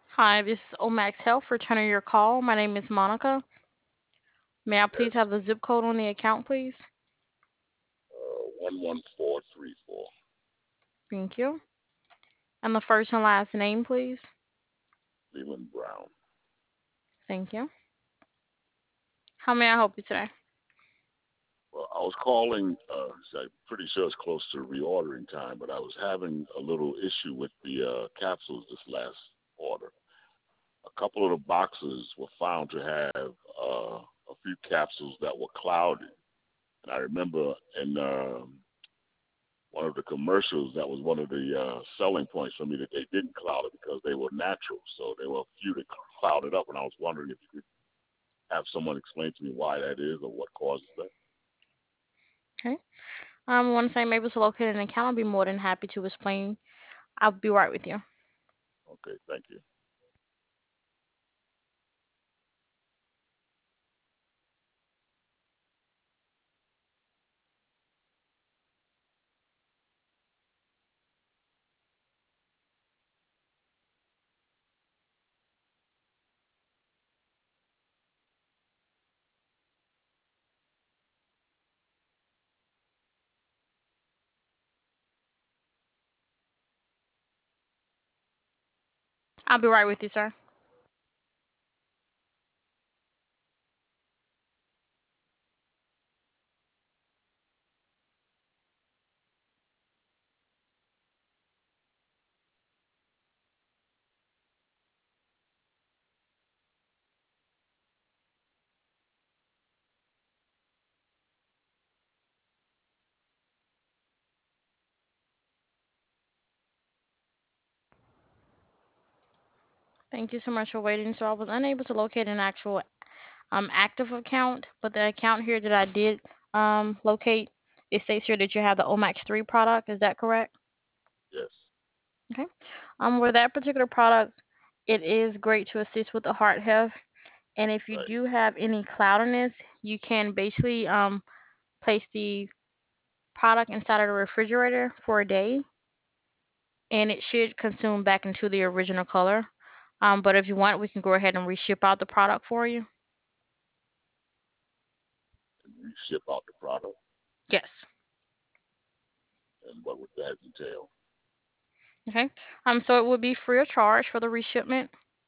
Hi, this is Omax Health returning your call. My name is Monica. May I please Yes, have the zip code on the account, please? 11434. Thank you. And the first and last name, please? Leland Brown. Thank you. How may I help you today? Well, I was calling, I'm pretty sure it's close to reordering time, but I was having a little issue with the capsules this last order. A couple of the boxes were found to have a few capsules that were cloudy. And I remember in one of the commercials, that was one of the selling points for me that they didn't cloud it because they were natural. So there were a few that clouded up, and I was wondering if you could have someone explain to me why that is or what causes that. Okay. Once I'm able to locate an account, I'll be more than happy to explain. I'll be right with you. Okay, thank you. I'll be right with you, sir. Thank you so much for waiting. So I was unable to locate an actual active account, but the account here that I did locate, it states here that you have the Omax 3 product. Is that correct? Yes, Okay. With that particular product, it is great to assist with the heart health. And if you right. do have any cloudiness, you can basically place the product inside of the refrigerator for a day, and it should consume back into the original color. But if you want, we can go ahead and reship out the product for you. And you ship out the product, Yes. and what would that entail? Okay. So it would be free of charge for the reshipment.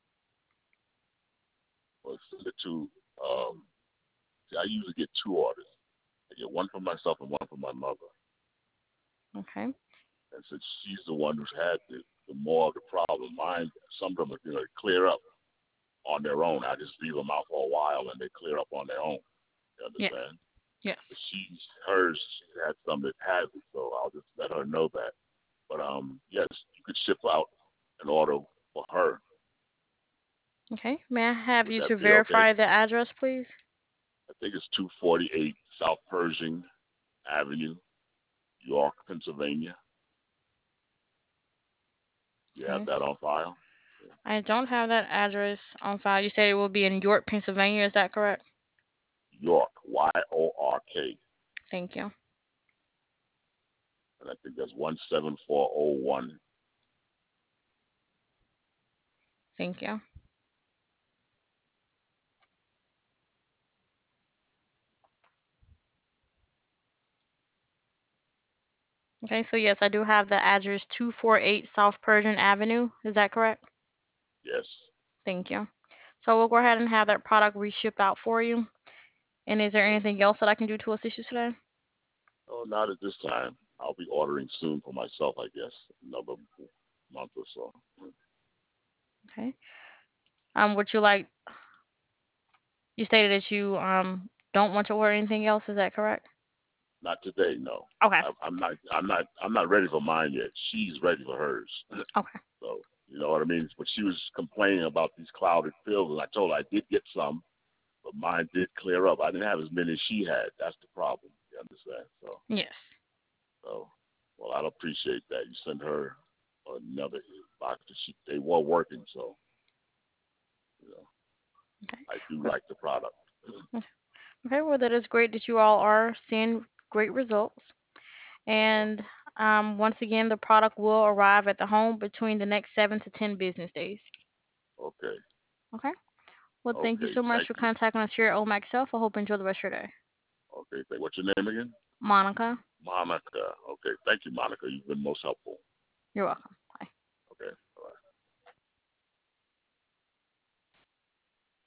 Well, send it to, um, see, I usually get two orders. I get one for myself and one for my mother. Okay. And since she's the one who's had the more of the problem, mine, some of them, clear up on their own. I just leave them out for a while and they clear up on their own. You Yes. understand? Yes. But hers, she had some that has it, so I'll just let her know that. But yes, you could ship out an order for her. Okay. May I have Would you that to be okay? verify the address, please? I think it's 248 South Pershing Avenue, York, Pennsylvania. You have Okay. that on file? I don't have that address on file. You said it will be in York, Pennsylvania. Is that correct? York, York, Thank you. and I think that's 17401. Thank you. Okay, so yes, I do have the address 248 South Persian Avenue. Is that correct? Yes. Thank you. So we'll go ahead and have that product reshipped out for you. And is there Okay. anything else that I can do to assist you today? Oh, not at this time. I'll be ordering soon for myself, I guess, another month or so. Okay. Would you like? You stated that you don't want to order anything else. Is that correct? Not today, no. Okay. I'm not. I'm not ready for mine yet. She's ready for hers. Okay. So you know what I mean. But she was complaining about these clouded pills, and I told her I did get some, but mine did clear up. I didn't have as many as she had. That's the problem. You understand? Yes. So, well, I'd appreciate that. You send her another box. They were working, so you know, Okay. I do Well, like the product. okay. Well, that is great that you all are seeing great results. Uh-huh. And once again, the product will arrive at the home between the next 7 to 10 business days. Okay. Okay. Well, thank you Okay. so much Thank for you. contacting us here at Omac Self. I hope you enjoy the rest of your day. Okay. What's your name again? Monica, Monica. Okay. Thank you, Monica. You've been most helpful. you're welcome.